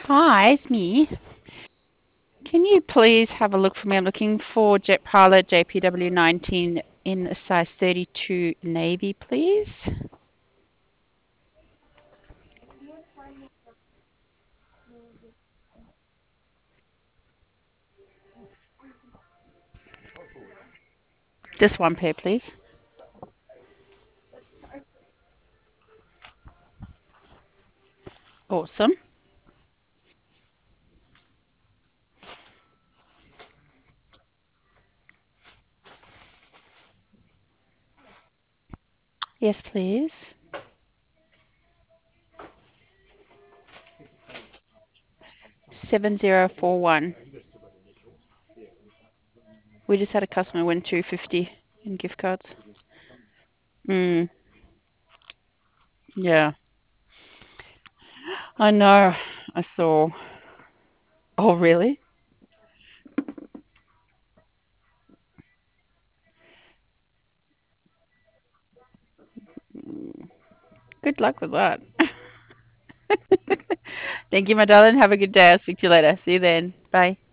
Hi, it's me. Can you please have a look for me? I'm looking for Jet Pilot JPW19 in a size 32 navy, please. Just one pair, please. Awesome. Yes, please. 7041. We just had a customer win 250 in gift cards. Mm, yeah. I know. I saw. Oh, really? Mm, good luck with that. Thank you, my darling. Have a good day. I'll speak to you later. See you then. Bye.